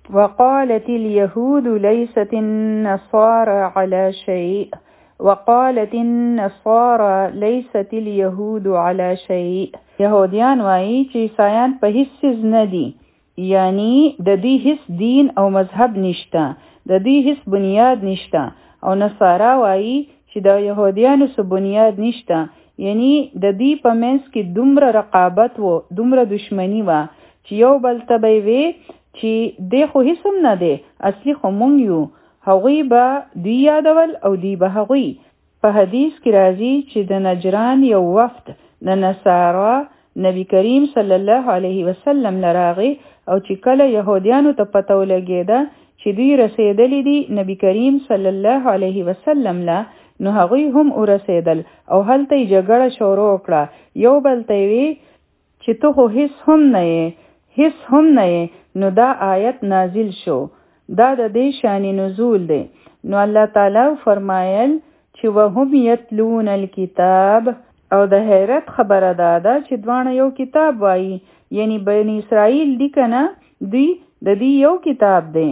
وقالت اليهود ليست النصارى على شيء وقالت النصارى ليست اليهود على شيء. يهودیان وایي چې عیسایان په هیڅ څیز نه دي، یعنی د دې هیڅ دین او مذهب نشته، د دې هیڅ بنیاد نشته. او نصارا وایي چې د يهودیانو څه بنیاد نشته، یعنی د دې په منځ کې دومره رقابت و، دومره دشمنی و چې یو بل ته به وي چې دی خو هیڅ هم نه دی، اصلي خو مونږ یو. هغوی به دوی یادول او دوی به هغوی. په حدیث کې راځي چې د نجران یو وفد د نصارا نبی کریم صلی الله علیه وسلم لراغي، او چې کله يهودیانو ته پته ولګېده چې دوی رسیدلی دي نبی کریم صلی الله علیه وسلم له، نو هغوی هم ورسیدل او هلته یې جګړه شروع کړه. یو بل ته وی چې ته خو هیڅ هم نه یې، هیڅ هم نه یې. نو دا آیت نازل شو، دا د دې شان نزول دی. نو الله تعالی فرمایل چې وهم یتلون الکتاب، او د حیرت خبره ده چې دوانه یو کتاب وایي، یعنی بنی اسرائیل دی کنه، دوی د دې یو کتاب دی،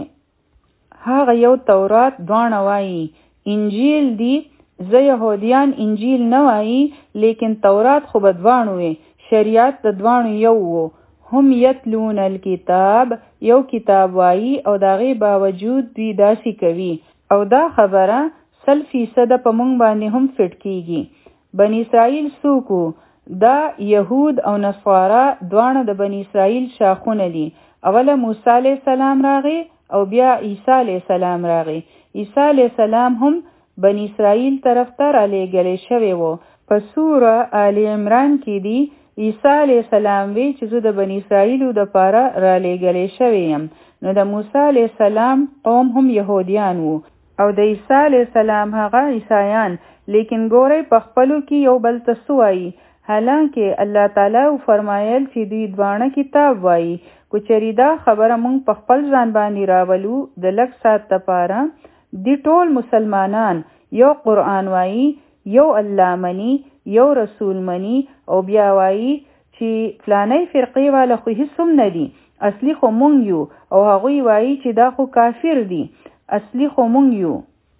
هغه یو تورات دوانه وایي. انجیل دی، زه يهودیان انجیل نه وایي، لیکن تورات خو به دوانو وي، شریعت د دوانو یو وو. هم یتلون الکتاب، یو کتاب وایي او داغه باوجود دوی داسې کوي. او دا خبره 100% په مونږ باندې هم فټ کیږي. بنی اسرائیل څوک؟ دا یهود او نصارا دوانه د بنی اسرائیل شاخونه دي. اوله موسی علیه السلام راغی او بیا عیسی علیه السلام راغی. عیسی علیه السلام هم بنی اسرائیل طرف ته را لېږلی شوی وو. په سوره آل عمران کې دی عیسی علیه السلام وی چې زه د بنی اسرائیلو د پاره را لېږلی شوی یم. نو د موسی علیه السلام قوم هم یهودیان وو او د عیسی علیه السلام هغه عیسایان. لیکن ګورئ په خپلو کې یو بل ته څه وایي، حالانکه الله تعالی فرمایل چې دوی دوانه کتاب وایي. کو چېرې دا خبره مونږ په خپل ځان باندې راولو د لږ ساعت دپاره، دی ټول مسلمانان یو قرآن وایي، یو الله مني، یو رسول مني، او بیا وایي چې فلانی فرقې والا خو هیڅ هم نه دي، اصلي خو مونږ یو. او هغوی وایي چې دا خو کافر دي، اصلي خو مونږ یو.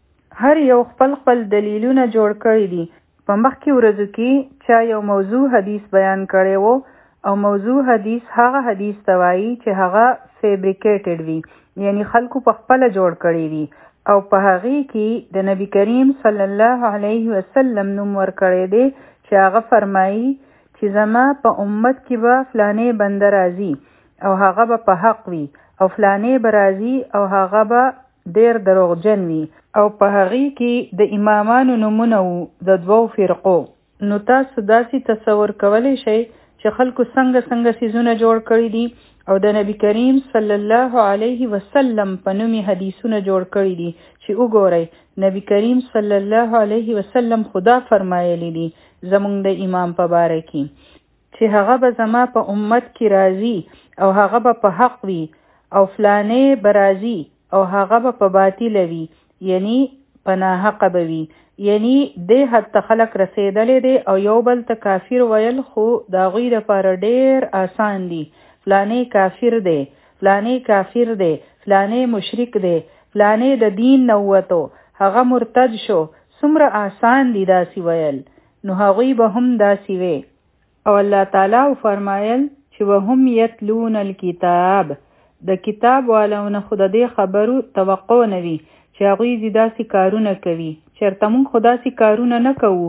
هر یو خپل خپل دلیلونه جوړ کړي دي. په مخکې ورځو کې چا یو موضوع حدیث بیان کړی وو، او موضوع حدیث هغه حدیث ته وایي چې هغه فیبریکیټډ وي، یعنی خلکو په خپله جوړ کړی وي، او په هغې کې د نبی کریم صلی الله علیه وسلم نوم ورکړی دی چې هغه فرمایي چې زما په امت کې به فلانې بنده راځي او هغه به په حق وي، او فلانې به راځي او هغه به ډېر دروغجن وي. او په هغې کې د امامانو نومونه وو د دوو فرقو. نو تاسو داسې تصور کولی شئ چې خلکو څنګه څیزونه جوړ کړي دي، او د نبی کریم صلی الله علیه وسلم په نومي حدیثونه جوړ کړي دي چې وګورئ نبی کریم صلی الله علیه وسلم خدا فرمایلی دي زمونږ د امام په باره کې چې هغه به زما په امت کې راځي او هغه به په حق وي، او فلانې به راځي او هغه به په باطل وي، یعنی په ناحقه به وي. یعنی دې حد ته خلک رسیدلی دی، او یو بل ته کافر ویل خو د هغوی دپاره ډېر آسان دي. فلانې کافر دی، فلانې کافر دی، فلانې مشرک دی، فلانې د دین نه ووتو، هغه مرتد شو. څومره آسان دي داسې ویل. نو هغوی به هم داسې وی. او الله تعالی فرمایل چې وهم یتلون الکتاب، د کتاب والونه خو د دې خبرو توقع نه وي چې هغوی دې داسې کارونه کوي. چېرته موږ خو داسې کارونه نه کوو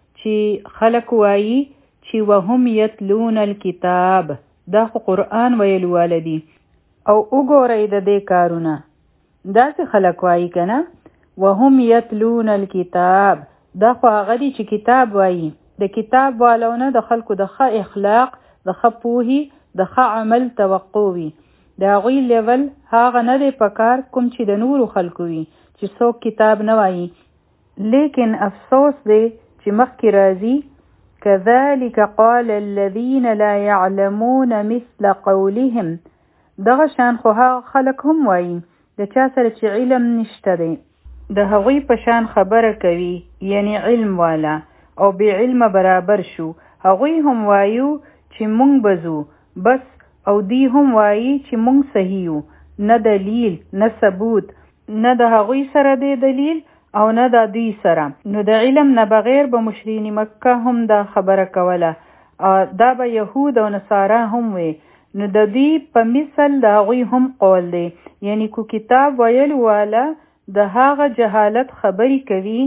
چې خلک وایي چې وهم یتلون الکتاب، دا خو قرآن ویلو والا دي. او وګورئ د دې کارونه داسې خلک وایي که نه، وهم یتلون الکتاب، دا خو هغه دي چې کتاب وایي. د کتاب والونه د خلکو د ښه اخلاق، د ښه پوهې، د ښه عمل توقع وي. د هغوی لیول هغه نه دی پکار کوم چې د نورو خلکو وي چې څوک کتاب نه وایي. لیکن افسوس دی چې مخکې راځي كذلك قال الذين لا يعلمون مثل قولهم، دغه شان خو هغه خلک هم وایي د چا سره چې علم نشته دی د هغوی په شان خبره کوي، یعنی علم والا او بی علم برابر شو. هغوی هم وایو چې مونږ بزو بس، او دی هم وایي چې مونږ صحیح یو. نه دلیل نه ثبوت، نه د هغوی سره دی دلیل او نه د دوی سره. نو د علم نه بغیر به مشرکین مکه هم دا خبره کوله، دا به یهود او نصارا هم وي. نو د دوی په مثل د هغوی هم قول دی، یعنی کو کتاب ویل والا د هغه جهالت خبري کوي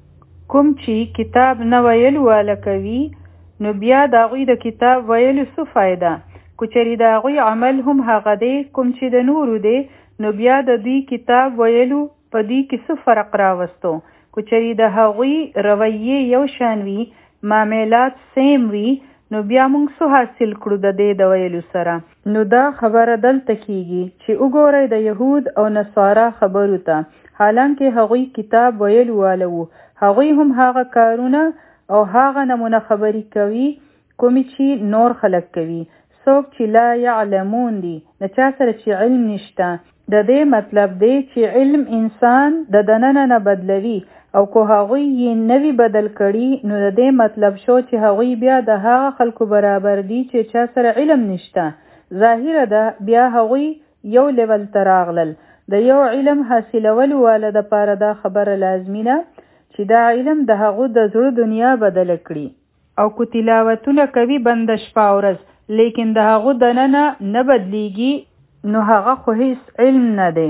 کوم چې کتاب نه ویل والا کوي، نو بیا د هغوی د کتاب ویلو څه فایده؟ کو چېرې د هغوی عمل هم هغه دی کوم چې د نورو دی، نو بیا د دوی کتاب ویلو په دوی کې څه فرق راوستو؟ کو چېرې د هغوی رویې یو شان وي، معاملات سیم وي، نو بیا موږ څه حاصل کړو د دې د ویلو سره؟ نو دا خبره دلته کیږي چې وګورئ د یهود او نصارا خبرو ته، حالانکه هغوی کتاب ویلو والا وو، هغوی هم هغه کارونه او هغه نمونه خبري کوي کومې چې نور خلک کوي. څوک چې لا یعلمون دي، د چا سره چې علم نشته، د دې مطلب دی چې علم انسان د دننه نه بدلوي، او کو هغوی یې نوی بدل کړي، نو د دې مطلب شو چې هغوی بیا د هغه خلکو برابر دي چې چا سره علم نشته. ظاهره ده بیا هغوی یو لیول ته راغلل. د یو علم حاصلولو والا د پاره دا خبره لازمي ده چې دا علم د هغو د زړه دنیا بدل کړي، او کو تلاوتونه کوي بنده شپه ورځ، لیکن د هغو دننه نه بدلیږي، نو هغه خو هیڅ علم نه دی.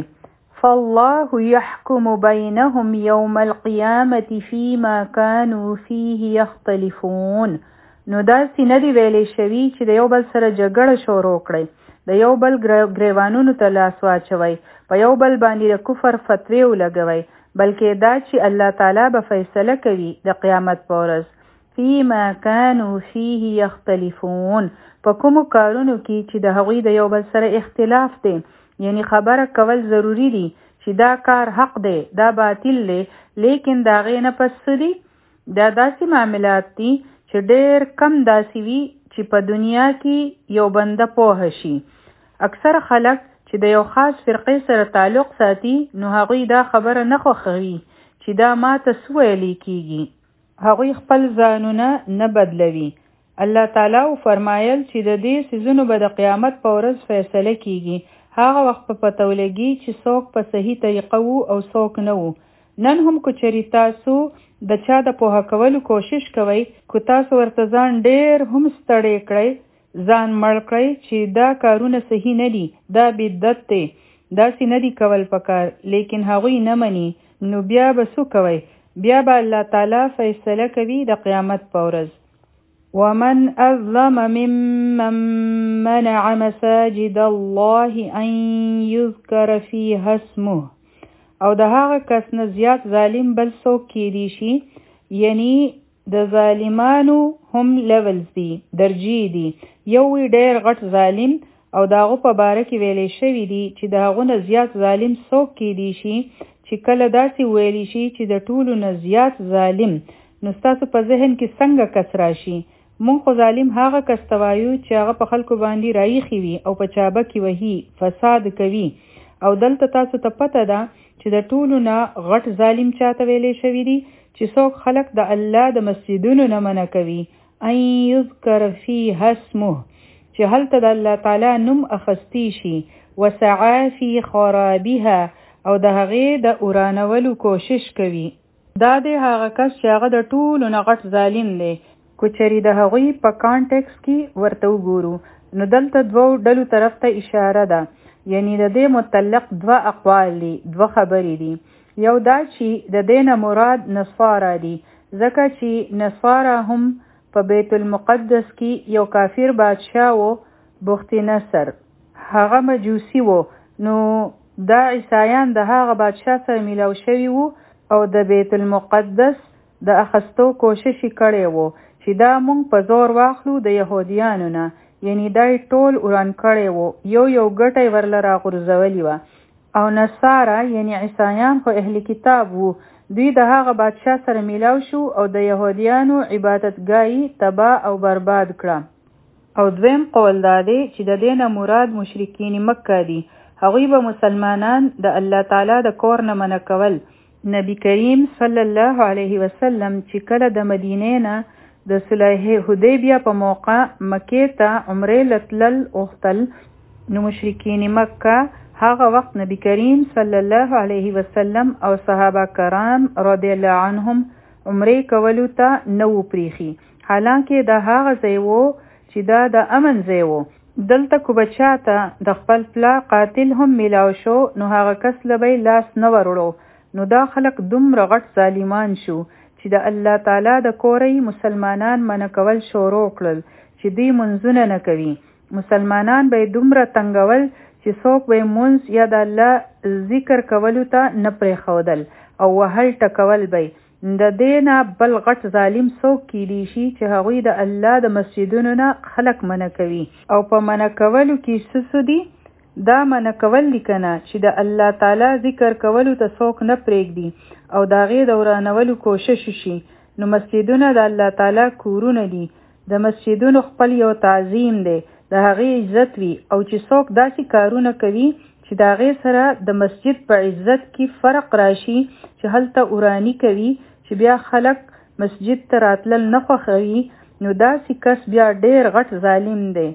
فالله يحكم بينهم يوم القيامة فيما كانوا فيه يختلفون. نو داسې نه دی ویلی شوي چې د یو بل سره جګړه شروع کړئ، د یو بل ګریوانونو ته لاس واچوئ، په یو بل باندې د کفر فتوی ولګوئ، بلکې دا چې الله تعالی به فیصله کوي د قیامت په ورځ. فيما كانوا فيه يختلفون، په کومو کارونو کې چې د هغوی د یو بل سره اختلاف دی، یعنی خبره کول ضروری دی چې دا کار حق دی دا باطل دی، لیکن دا غي نه پس دی. دا داسې معاملات دي چې ډېر کم داسې وي چې په دنیا کې یو بنده پوه شي. اکثر خلک چې د یو خاص فرقې سره تعلق ساتي، نو هغوی دا خبره نه خوښوي چې دا ماته څه ویلی کیږي، هغوی خپل ځانونه نه بدلوي. الله تعالی فرمایل چې د دې څیزونو به د قیامت په ورځ فیصله کیږي، هغه وخت په پته ولګي چې څوک په صحیح طریقه وو او څوک نه وو. نن هم کو چېرې تاسو د چا د پوهه کولو کوشش کوئ، کو تاسو ورته ځان ډېر هم ستړی کړئ، ځان مړ کړئ چې دا کارونه صحیح نه دي، دا بدعت دی، داسې نه دي کول پکار، لیکن هغوی نه مني، نو بیا به څه کوئ؟ بیا به الله تعالی فیصله کوي د قیامت په ورځ. ومن أظلم ممن منع مساجد الله أن يذكر فيها اسمه. او د هغه کس نه زیات ظالم بل څوک کیدی شي، یعنی د ظالمانو هم لیولز دي، درجې دي. یو وی ډېر غټ ظالم او داغه په باره کې ویلې شوی دي چې د هغه نه زیات ظالم څوک کیدی شي، چې کله داسې ویلی شي چې د ټولو نه زیات ظالم، نو ستاسو په ذهن کې څنګه کس راشي؟ مونږ خو ظالم هغه کس ته وایو چې هغه په خلکو باندې رایخي وي او په چابه کې وهي، فساد کوي. او دلته تاسو ته پته ده چې د ټولو نه غټ ظالم چاته ویلی شوی دی چې څوک خلک د الله د مسجدونو نه منع کوي، ان یذکر فیها اسمه، چې هلته د الله تعالی نوم اخستی شي، وسعا فی خرابها، او د هغې د ورانولو کوشش کوي. دا دی هغه کس چې هغه د ټولو نه غټ ظالم دی. کو چېرې د هغوی په کانټیکس کې ورته وګورو، نو دلته دوو ډلو طرف ته اشاره ده، یعنی د دې متعلق دوه اقوال دي، دوه خبرې دي. یو دا چې د دې نه مراد نصارا دي، ځکه چې نصارا هم په بیت المقدس کې یو کافر بادشاه و، بخت نصر، هغه مجوسی و، نو دا عیسایان د هغه بادشاه سره میلاو شوي وو او د بیت المقدس د اخستو کوشش کړی وو چې دا مونږ په زور واخلو د يهوديانو نه، یعنی دای ټول وران کړی وو، یو ګټی ورله راغورځولې وه. او نصارا یعنی عیسایان خو اهل کتاب وو، دوی د هغه بادشاه سره میلاو شو او د يهوديانو عبادتګاهي تباه او برباد کړه. او دویم قول دا دی چې د دې نه مراد مشرکین مکه دي، هغوی به مسلمانان د الله تعالی د کور نه منع کول. نبی کریم صلی الله علیه وسلم چې کله د مدینې نه د صلح حدیبیه په موقع مکې ته عمرې لتلل اوختل، نو مشرکین مکه هغه وخت نبی کریم صلی الله علیه وسلم او صحابه کرام رضی الله عنهم عمره کولو ته نو پریخي، حالانکه دا هغه ځای وو چې دا د امن ځای وو. دلته کو بچا ته د خپل پلا قاتل هم میلاو شو نو هغه کس لبی لاس نه ورړو. نو دا خلق دومره غټ ظالمان شو چې د الله تعالی د کورې مسلمانان منع کول شروع کړل چې دوی منځونه نه کوي. مسلمانان به دومره تنګول چې څوک به منځ یا د الله ذکر کولو ته نه پرېښودل او وهل ټکول به. د دې نه بل غټ ظالم څوک کیدی شي چې هغوی د الله د مسجدونو نه خلق منع کوي. او په منع کولو کې څه دي؟ دا منع کول لیکنه چې د الله تعالی ذکر کولو ته څوک نه پرېږدي او د هغې د ورانولو کوشش شي. نو مسجدونه د الله تعالی کورونه دي، د مسجدونو خپل یو تعظیم دی، د هغې عزت وي. او چې څوک داسې کارونه کوي چې د هغې سره د مسجد په عزت کې فرق راشي، چې هلته ورانی کوي چې بیا خلک مسجد ته راتلل نه خوښوي، نو داسې کس بیا ډېر غټ ظالم دی.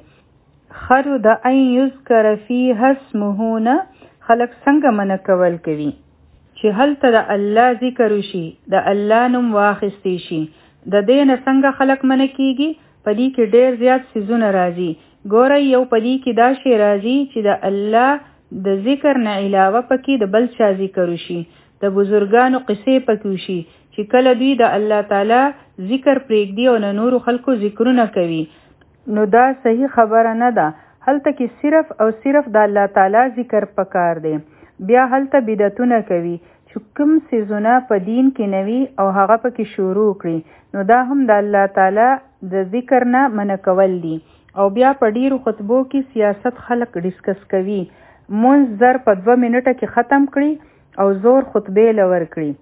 خرو د ان یذکر فیها اسمه نه خلک څنګه منع کول کوي چې هلته د الله ذکر وشي، د الله نوم واخیستی شي. د دې نه څنګه خلک منع کیږي؟ په دې کې ډېر زیات څیزونه راځي. ګورئ، یو په دې کې دا شی راځي چې د الله د ذکر نه علاوه پکې د بل چا ذکر وشي، د بزرګانو قصې پکې وشي چې کله دوی د الله تعالی ذکر پرېږدي او نه نورو خلکو ذکرونه کوي. نو دا صحیح خبره نه ده. هلته کې صرف او صرف د الله تعالی ذکر پکار دی. بیا هلته بدعتونه کوي چې کوم څیزونه په دین کې نوي او هغه پکې شروع کړي، نو دا هم د الله تعالی د ذکر نه منع کول دي. او بیا په ډیرو خطبو کې سیاست خلک ډسکس کوي، مونځ زر په 2 منټه کې ختم کړي او زور خطبې لور کړي،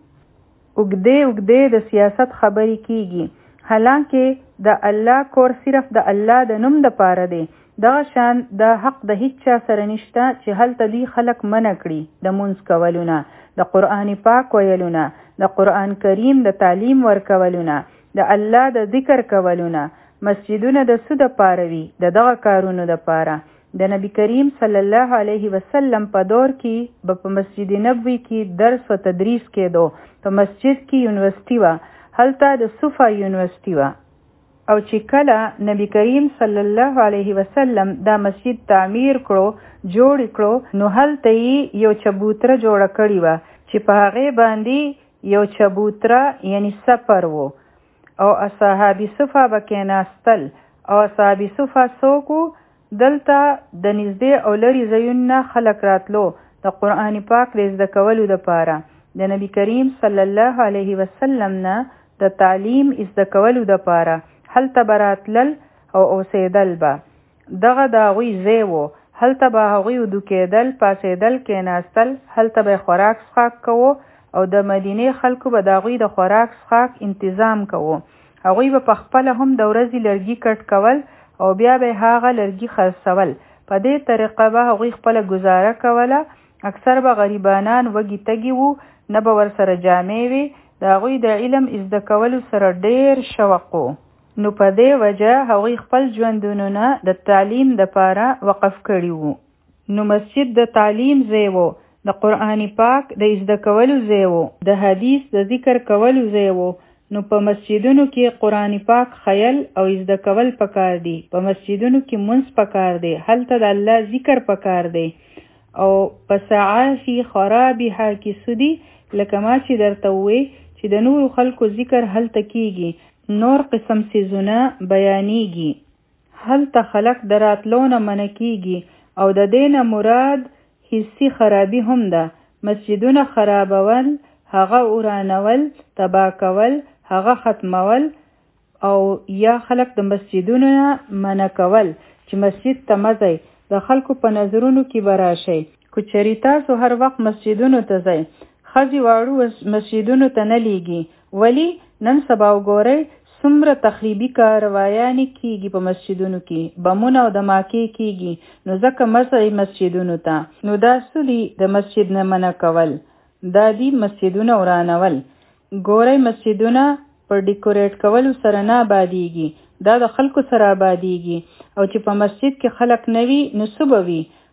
اوږدې د سیاست خبرې کیږي، حالانکه د الله کور صرف د الله د نوم د پاره دی. دغه شان د حق د هیڅ چا سره نشته چې هلته دوی خلک منع کړي د مونځ کولونه، د قرآن پاک ویلونه، د قرآن کریم د تعلیم ورکولونه، د الله د ذکر کولونه. مسجدونه د څه د پاره وي؟ د دغه کارونو د پاره. د نبی کریم صلی الله علیه وسلم په دور کې په مسجد نبوي کې درس و تدریس کېدو. په مسجد کې یونیورسيټي وه، هلته د صوفا یونیورسيټي وه. او چې کله نبی کریم صلی الله علیه وسلم دا مسجد تعمیر کړو، جوړ کړو، نو هلته یې یو چبوتره جوړه کړې وه چې په هغې باندې یو چبوتره یعنی سفر وو، او اصحابي صفه به کېناستل. او اصحابي صفه څوک وو؟ دلته د نږدې او لرې ځایونو خلک راتلو د قرآن پاک د زده کولو دپاره، د نبی کریم صلی الله علیه وسلم نه د تعلیم زده کولو دپاره. هلته به راتلل او اوسېدل به. دغه د هغوی ځای و، هلته به هغوی ودو کېدل، پاڅېدل، کېناستل، هلته به خوراک څښاک کوو او د مدینې خلکو به د هغوی د خوراک څښاک انتظام کوو. هغوی به پخپله هم د ورځې لرګي کټ کول او بیا به هغه لرګي خرڅول. په دې طریقه به هغوی خپله گزاره کوله. اکثر به غریبانان وږي تږي وو، نه به ورسره جامې وي. د هغوی د علم زده کولو سره ډېر شوق و، نو په دې وجه هغوی خپل ژوندونونه د تعلیم دپاره وقف کړي وو. نو مسجد د تعلیم ځای و، د قرآن پاک د زده کولو ځای و، د حدیث د ذکر کولو ځای و. نو په مسجدونو کې قرآن پاک خیل او زده کول پکار دی، په مسجدونو کې منځ پکار دی، هلته د الله ذکر پکار دی. او په سعافي خرابها کې سودی لکه ما چې درته ووی چې د نورو خلکو ذکر هلته کیږي، نور قسم سیزونه بیانیږي، هلته خلق د راتلو نه منع کیږي. او د دې نه مراد حسي خرابي هم ده. مسجدونه خرابول، هغه ورانول، تباه کول، هغه ختمول، او یا خلق د مسجدونو نه منع کول چې مسجد ته مه ځئ، د خلکو په نظرونو کې به راشئ. که چېرې تاسو هر وخت مسجدونو ته ځئ، ښځې واړو مسجدونو ته نه لیږي. ولی نن سبا وګورئ څومره تخریبي کاروایانې کیږي په مسجدونو کې، بمونه او دماکې کیږي. نو ځکه مه ځئ مسجدونو ته. نو دا څه دي د مسجد نه منع کول؟ دا دي مسجدونه ورانول. ګورئ مسجدونه په ډیکوریټ کولو سره نه آبادیږي، دا د خلکو سره آبادیږي. او چې په مسجد کې خلک نه وي نو څه به وي؟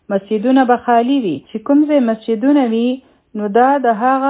مسجدونه به خالی وي. چې کوم ځای مسجدونه وي نو دا د هغه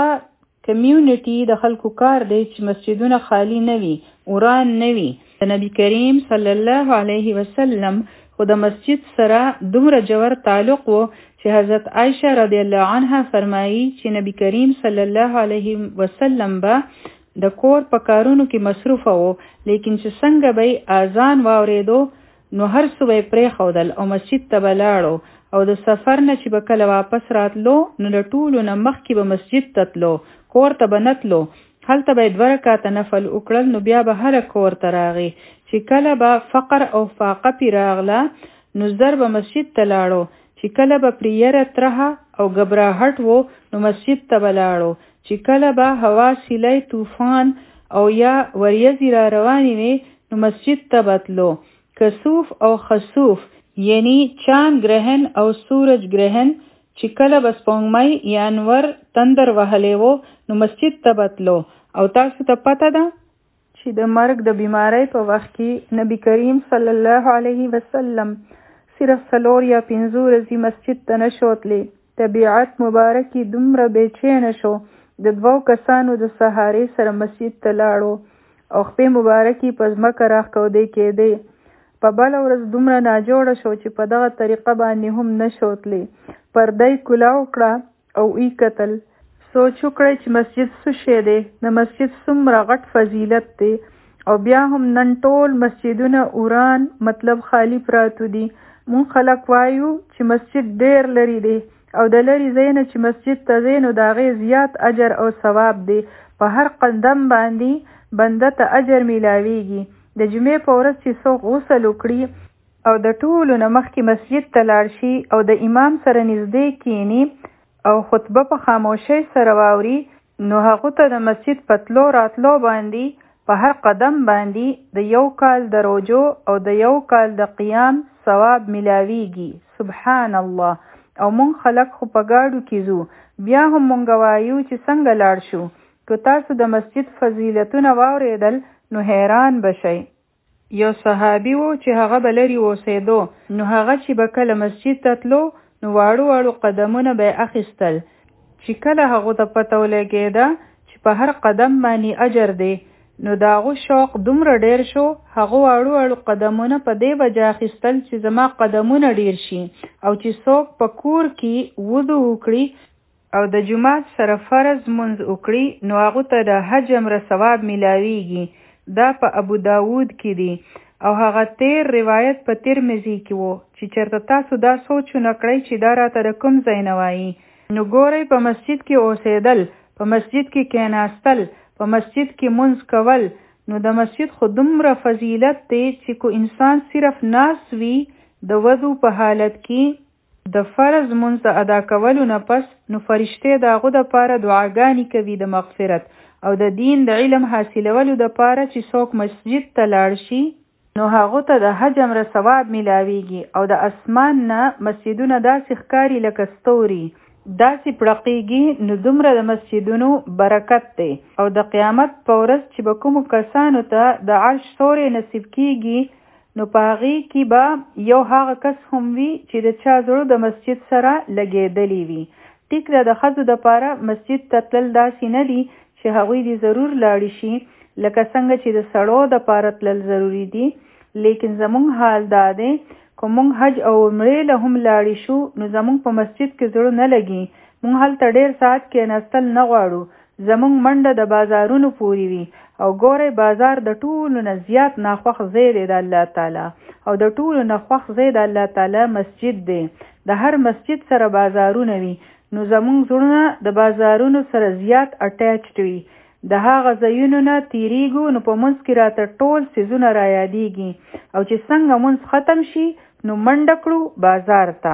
کمیونټي د خلکو کار دی چې مسجدونه خالی نه وي، وران نه وي. د نبی کریم صلی الله علیه وسلم خو د مسجد سره دومره جوړ تعلق وو چې حضرت عائشه رضی الله عنها فرمایي چې نبی کریم صلی الله علیه وسلم به د کور په کارونو کې مصروفه وو، لیکن چې څنګه به اذان واورېدو نو هر څه به پرېښودل او مسجد ته به لاړو، او د سفر نه چې به کله واپس راتلو نو له ټولو نه مخکې به مسجد ته تلو، کور ته به نه تلو. هلته به 2 رکعاته نفل وکړل نو بیا به هله کور ته راغی. چې کله به فقر او فاقه پې راغله نو زر به مسجد ته لاړو. چې کله به پرې یره ترهه او ګبراهټ وو نو مسجد ته به لاړو. چې کله به هوا سیلی طوفان او یا وریځې را روانې وې نو مسجد ته به تلو. کسوف او خسوف یعنی چاند گرهن او سورج گرهن چې کله به سپوږمۍ یا انور تندر وهلی وو نو مسجد ته به تلو. او تاسو ته پته ده چې د مرګ د بیماری په وخت کې نبی کریم صلی الله علیه وسلم صرف 4 یا 5 ورځې مسجد ته نشو تللی. طبیعت مبارکي دومره بېچینه شو، د 2 کسانو د سهارې سره مسجد ته لاړو او خپې مبارکي په ځمکه راښکودې کېدې. په بله ورځ دومره ناجوړه شو چې په دغه طریقه باندې هم نشو تللی. پرده یې کولاو کړه او ای کتل. سوچ وکړئ چې مسجد څه شی دی، د مسجد څومره غټ فضیلت دی، او بیا هم نن ټول مسجدونه وران مطلب خالی پراتو دي. مونږ خلک وایو چې مسجد ډیر لري دی او د لري ځای نه چې مسجد ته ځې نو د هغې زیات اجر او ثواب دی. په هر قدم باندې بنده ته اجر میلاویږي. د جمعې په ورځ چې څوک غسل وکړي او د ټولو نه مخکې مسجد ته لاړ شي او د امام سره نږدې کینی او خطبه په خاموشۍ سره واوري نو هغه ته د مسجد په تلو راتلو باندې په هر قدم باندې د 1 کال د روجو او د 1 کال د قیام ثواب ملاویږي. سبحان الله. او مونږ خلک خو په گاډو کې ځو، بیا هم مونږ وایو چې څنګه لاړ شو. که تاسو د مسجد فضیلتونه واورېدل نو حیران بشئ. یو صحابي و چې هغه به لرې اوسېدو، نو هغه چې به کله مسجد ته تلو نو واړو واړو قدمونه به یې اخیستل. چې کله هغو ته پته ولګېده چې په هر قدم باندې اجر دی نو د هغو شوق دومره ډیر شو، هغو واړو واړو قدمونه په دې وجه اخیستل چې زما قدمونه ډیر شي. او چې څوک په کور کې وضو وکړي او د جمعات سره فرض منځ وکړي نو هغو ته د حج عمره ثواب میلاویږي. دا په ابو داود کې دی او هغه تیر روایت په ترمذی کې وو. چې چېرته تاسو دا سوچونه کړئ چې دا راته د کوم ځای نه وایي، نو ګورئ په مسجد کې اوسېدل، په مسجد کې کېناستل، په مسجد کې منځ کول، نو د مسجد خو دومره فضیلت دی چې کو انسان صرف ناس وي د وضو په حالت کې د فرض منځ ادا کولو نه پس نو فرشتې د هغو دپاره دعاګانې کوي د مغفرت او د دین د علم حاصلولو دپاره چې څوک مسجد ته لاړ شي نو هغو ته د حج عمره ثواب میلاویږي. او د اسمان نه مسجدونه داسې ښکاري لکه ستوري، داسې پړقېږي. نو دومره د مسجدونو برکت دی. او د قیامت په ورځ چې به کومو کسانو ته د عرش سوری نصیب کیږي نو په هغې کې به یو هغه کس هم وي چې د چا زړه د مسجد سره لګېدلی وي. ټیک ده د ښځو دپاره مسجد ته تلل داسې نه دي چې هغوی دې ضرور لاړې شي لکه څنګه چې د سړو دپاره تلل ضروري دي. لیکن زمونږ حال دا دی که مونږ حج او عمرې له هم لاړې شو نو زمونږ په مسجد کې زړه نه لګي. مونږ هلته ډېر ساعت کېناستل نه غواړو. زمونږ منډه د بازارونو پورې وي. او ګورئ بازار د ټولو نه زیات ناخوښ ځای دی د الله تعالی، او د ټولو نه خوښ ځای د الله تعالی مسجد دی. د هر مسجد سره بازارونه وي نو زمونږ زړونه د بازارونو سره زیات اټیچډ وي. د هغه ځایونو نه تیریږو نو په منځ کې راته ټول څیزونه را یادیږي. او چې څنګه منځ ختم شي نو منډه کړو بازار ته.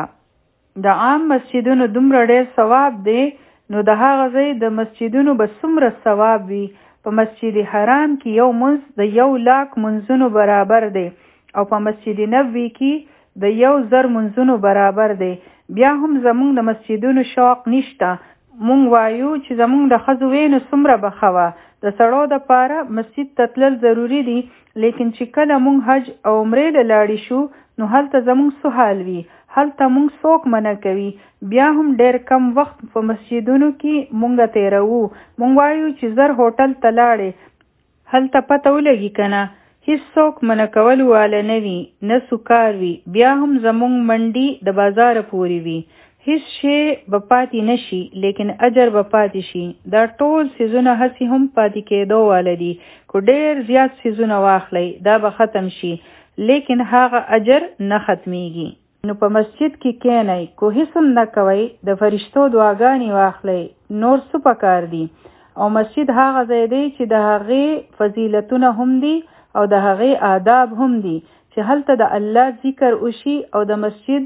د عام مسجدونو دومره ډېر ثواب دی نو د هغه ځای د مسجدونو به څومره ثواب وي. په مسجد حرام کې یو منځ د 1,00,000 منځونو برابر دی او په مسجد نبوي کې د 1,000 منځونو برابر دی. بیا هم زمونږ د مسجدونو شوق نشته. مونږ وایو چې زمونږ د ښځو وینو څومره بخه وه. د سړو دپاره مسجد ته تلل ضروري دي، لیکن چې کله مونږ حج او عمرې له لاړې شو نو هلته زمونږ څه حال وي. هلته مونږ څوک منع کوي. بیا هم ډېر کم وخت په مسجدونو کې مونږ تیروو. مونږ وایو چې زر هوټل ته لاړې، هلته پته ولګي که نه، هیڅوک منع کولو واله نه وي، نه سوکار وي. بیا هم زمونږ منډي د بازاره پورې وي. هیڅ شی به پاتې نشي، لیکن اجر به پاتې شي. دا ټول څیزونه هسې هم پاتې کېدو واله دي. کو ډېر زیات څیزونه واخلئ دا به ختم شي، لیکن هغه اجر نه ختمیږي. نو په مسجد کې کینئ، کو هیڅ هم نه کوئ، د فرشتو دعاګانې واخلئ، نور څه پکار دي. او مسجد هغه ځای دی چې د هغې فضیلتونه هم دي او د هغې آداب هم دي، چې هلته د الله ذکر وشي. او د مسجد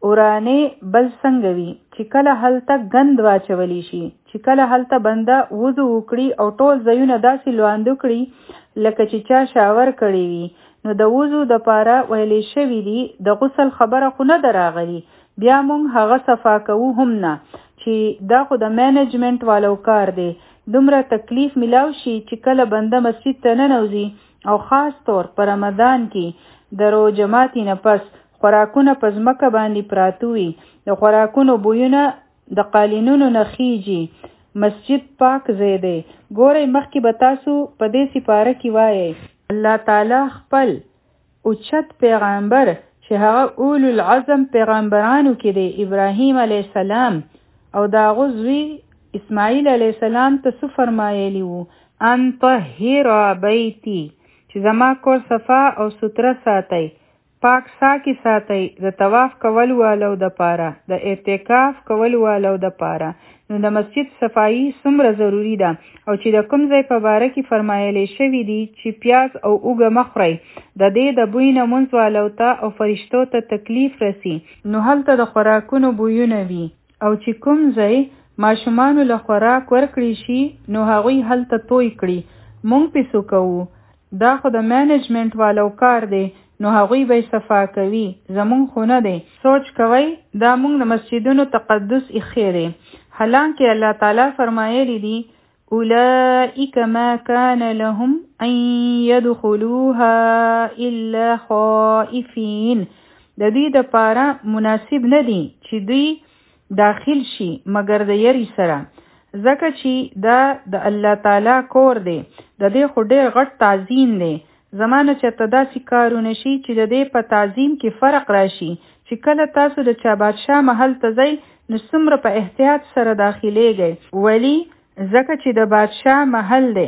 ورانې بل څنګه وي چې کله هلته گند واچولی شي، چې کله هلته بنده وضو وکړي او ټول ځایونه داسې لوانده کړي لکه چې چا شاور کړی وي. نو د وضو د پاره ویلې شوي دي، د غسل خبره خو نه ده راغلي. بیا مونږ هغه صفا کوو هم نه، چې دا خو د مینجمنت والو کار دی. دومره تکلیف ملاو شي چې کله بنده مسجد ته ننوځي، او خاص طور په رمضان کې د روژه ماتي نه پس خوراکونه په ځمکه باندې پراته وي، د خوراکونو بویونه د قالینونو نه خیږي. مسجد پاک ځای دی. ګورئ مخکې به تاسو په دې سپاره کې وایئ الله تعالی خپل اوچت پیغمبر چې هغه اولو العزم پیغمبرانو کې دی، ابراهیم علیه السلام او د هغه زوی اسماعیل علیه السلام ته څه فرمایلی وو؟ ان طهر بیتی، چې زما کور صفا او سوتره ساتئ، پاک ساکی ساتئ، د طواف کول والو د پاره، د اعتکاف کول والو د پاره. نو د مسجد صفایی څومره ضروری ده. او چې د کوم ځای په باره کې فرمایلی شوي دي چې پیاز او اوږه مه خورئ، د دې د بوی نه مونځ والو ته او فرشتو ته تکلیف رسی، نو هلته د خوراکونو بویونه وي. او چې کوم ځای ماشومانو له خوراک ورکړي شي، نو هغوی هلته توی کړي. مونږ پیسو کوو، دا خو د مینجمنت والو کار دی، نو هغوی به صفا کوي، زمون خو نه دی. سوچ کوئ دا مونږ د مسجدونو تقدس ایښی دی، حالانکه الله تعالی فرمایلی دی اولئک ما کان لهم ان يدخلوها الا خائفین. د دوی د پاره مناسب نه دی چې دوی داخل شي مگر د یری سره، ځکه چې دا د الله تعالی کور دی. د دې خو ډېر غټ تعظیم دی. زمانه چې ته داسې کارونه شي چې د دې په تعظیم کې فرق راشي، چې کله تاسو د چا بادشاه محل ته ځئ نو څومره په احتیاط سره داخلېږئ. ولی ځکه چې د بادشاه محل دی.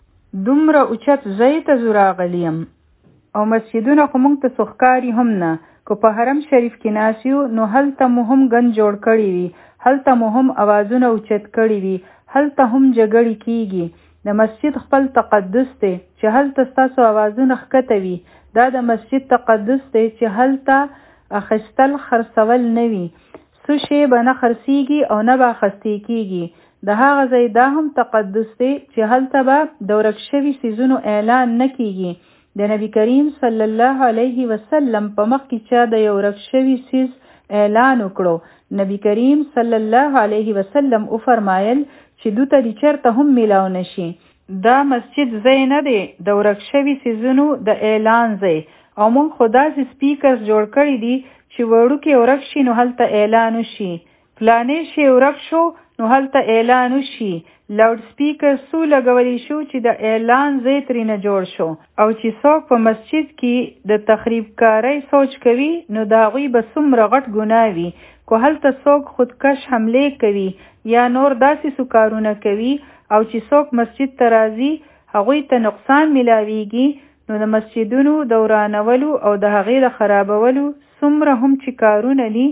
دومره اوچت ځای ته زه راغلی یم. او مسجدونه خو موږ ته سوښکاري هم نه. که په حرم شریف کې ناست یو نو هلته مو هم ګند جوړ کړي وي، هلته مو هم اوازونه اوچت کړي وي، هلته هم جګړې کیږي. د مسجد خپل تقدس دی چې هلته ستاسو اوازونه ښکته وي. دا د مسجد تقدس دی چې هلته اخیستل خرڅول نه وي، څه شی به نه خرڅیږي او نه به اخیستې کیږي. د هغه ځای دا هم تقدس دی چې هلته به د ورک شوي څیزونو اعلان نه کیږي. د نبی کریم صلی الله علیه وسلم په مخ کې چا د یو ورک شوي څیز اعلان وکړو، نبی کریم صلی الله علیه وسلم او فرمایل چې دوی ته چېرته هم میلاو نشي. دا مسجد ځای نه دی د ورک شوي څیزونو د اعلان ځای. او موږ خو داسې سپیکرز جوړ کړي دي چې وړوکی ورک شي نو هلته اعلان وشي، فلانې شی ورک شو نو هلته اعلان وشي. لاؤډ سپیکر څو لګولی شو چې د اعلان ځای ترېنه جوړ شو. او چې څوک په مسجد کې د تخریب کاری سوچ کوي نو د هغوی به څومره غټ ګناه وي. کو هلته څوک خودکش حملې کوي یا نور داسې څه کارونه کوي، او چې څوک مسجد ته راځي هغوی ته نقصان ملاویږي، نو د مسجدونو د ورانولو او د هغې د خرابولو څومره هم چې کارونه دي،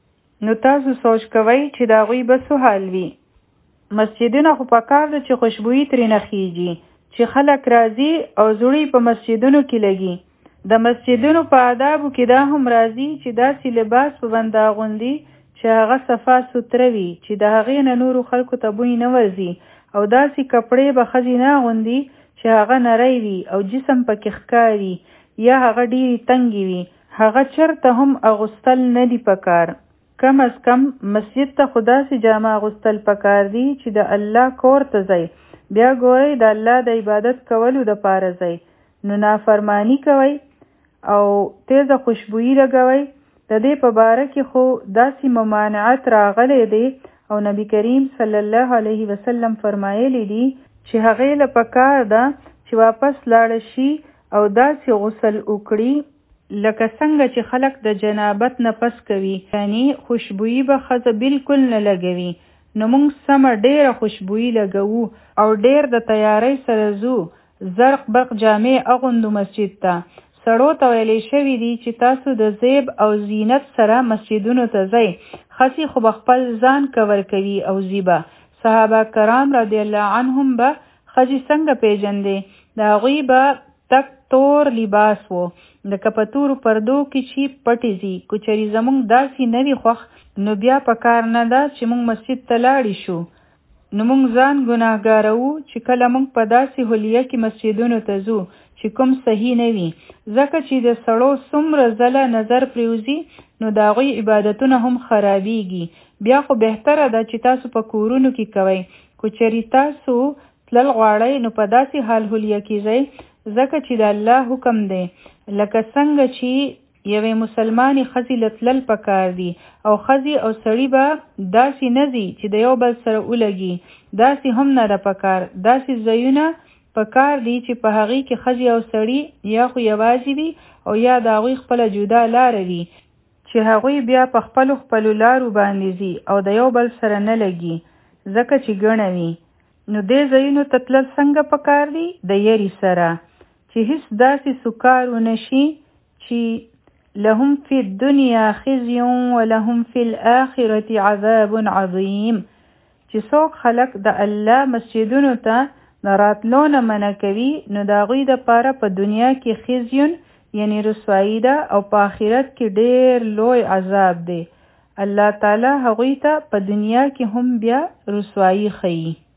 نو تاسو سوچ کوئ چې د هغوی به څه حال وي. مسجدونه خو پکار ده چې خوشبویي ترېنه خیږي، چې خلک راځي او زړی په مسجدونو کې لګي. د مسجدونو په آدابو کې دا هم راځي چې داسې لباس په بنده اغوندي چې هغه صفا سوتره وي، چې د هغې نه نورو خلکو ته بوی نه ورځي، او داسې کپړې به ښځې نه اغوندي چې هغه نری وي او جسم پکې ښکاري یا هغه ډېرې تنګې وي. هغه چېرته هم اغوستل نه دي پکار. کم از کم مسجد ته خو داسې جامه اغوستل پکار دي چې د الله کور ته ځئ. بیا ګورئ د الله د عبادت کولو دپاره ځئ، نو نافرمانی کوئ او تیزه خوشبویي لګوئ، د دې په باره کې خو داسې ممانعت راغلی دی او نبی کریم صلی الله علیه وسلم فرمایلی دي چې هغې له پکار ده چې واپس لاړ شي او داسې غسل وکړي لکه څنګه چې خلک د جنابت نه پس کوي، یعنی خوشبویي به ښځه بالکل نه لګوي. نو موږ سمه ډیره خوشبویي لګوو او ډیر د تیاری سره ځو، زرق برق جامې اغوندو مسجد ته. سړو ته ویلی شوي دي چې تاسو د زیب او زینت سره مسجدونو ته ځئ، ښځې خو به خپل ځان کور کوي او زیبه. صحابه کرام رضی الله عنهم به ښځې څنګه پیژندې؟ د هغوی به تک تور لباس و، لکه په تورو پردو کې چې پټې ځي. که چېرې زموږ داسې نه وي خوښ نو بیا په کار نه ده چې موږ مسجد ته لاړې شو. نو موږ ځان ګناهګاروو چې کله موږ په داسې حلیه کې مسجدونو ته ځو چې کوم صحیح نه وي، ځکه چې د سړو څومره ځله نظر پریوزي نو د هغوی عبادتونه هم خرابیږي. بیا خو بهتره ده چې تاسو په کورونو کې کوئ. که چېرې تاسو تلل غواړئ نو په داسې حال حلیه کې ځئ ځکه چې د الله حکم دی، لکه څنګه چې یوې مسلمانې ښځې له تلل پکار دي او ښځې او سړي به داسې نه ځي چې د یو بل سره ولګي. داسې هم نه ده پکار. داسې ځایونه پکار دي چې په هغې کې ښځې او سړي یا خو یوازې وي او یا د هغوی خپله جدا لاره وي چې هغوی بیا په خپلو لارو باندې ځي او د یو بل سره نه لګي ځکه چې ګڼه وي. نو دې ځایونو ته تلل څنګه پکار دي؟ د یری سره، چې هیڅ داسې سکار ونه شي چې لهم فی الدنیا خزی ولهم فی الآخرة عذاب عظیم. چې څوک خلق د الله مسجدونو ته د راتلو نه منع کوي نو د هغوی دپاره په دنیا کې خزیون یعنی رسوایی ده او په آخرت کې ډیر لوی عذاب دی. الله تعالی هغوی ته په دنیا کې هم بیا رسوایی ښیي.